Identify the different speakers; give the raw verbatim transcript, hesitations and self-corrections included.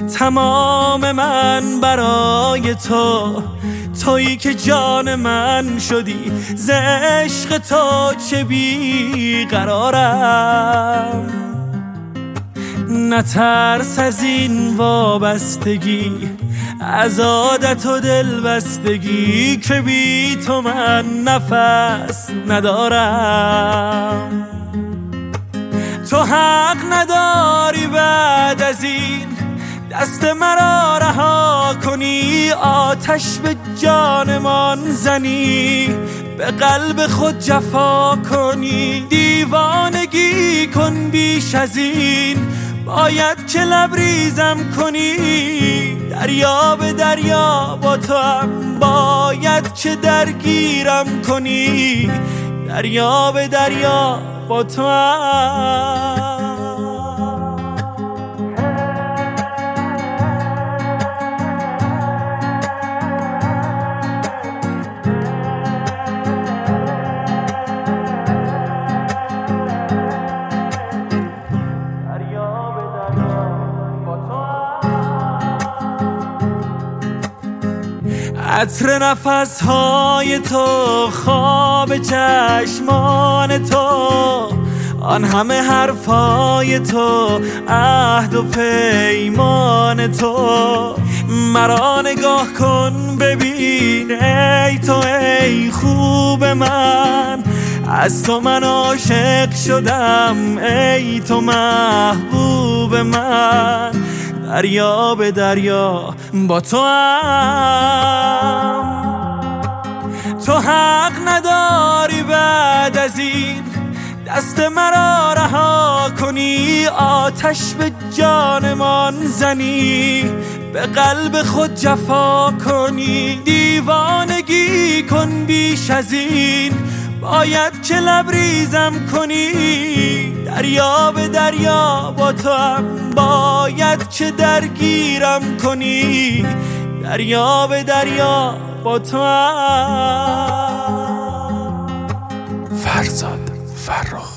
Speaker 1: تمام من برای تو، تویی که جان من شدی، ز عشق تو چه بیقرارم. نترس از این وابستگی، از عادت و دلبستگی، که بی تو من نفس ندارم. تو حق نداری بعد از این دست مرا رها کنی، آتش به جانمان زنی، به قلب خود جفا کنی. دیوانگی کن بیش از این، باید که لبریزم کنی. دریا به دریا با تو هم باید که درگیرم کنی. دریا به دریا با تو هم. عطر نفسهای تو، خواب چشمان تو، آن همه حرفای تو، عهد و پیمان تو. مرا نگاه کن ببین ای تو، ای خوب من، از تو من عاشق شدم، ای تو محبوب من. دریا به دریا با تو هم، تو حق نداری بعد از این دست مرا رها کنی، آتش به جانمان زنی، به قلب خود جفا کنی. دیوانگی کن بیش از این، باید که لبریزم کنی. دریا به دریا با تو هم باید که درگیرم کنی. دریا به دریا با تو هم.
Speaker 2: فرزاد فرخ.